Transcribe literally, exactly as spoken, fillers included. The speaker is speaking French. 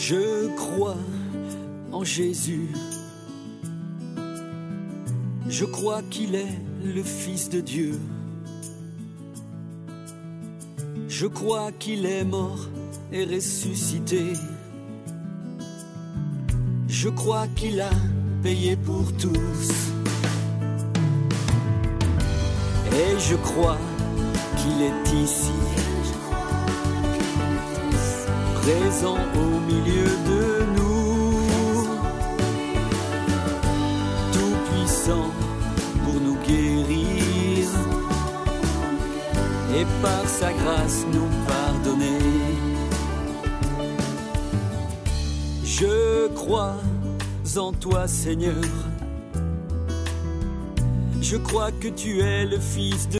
Je crois en Jésus. Je crois qu'il est le Fils de Dieu. Je crois qu'il est mort et ressuscité. Je crois qu'il a payé pour tous. Et je crois qu'il est ici, présent au milieu de nous, tout puissant pour nous guérir et par sa grâce nous pardonner. Je crois en toi, Seigneur. Je crois que tu es le Fils de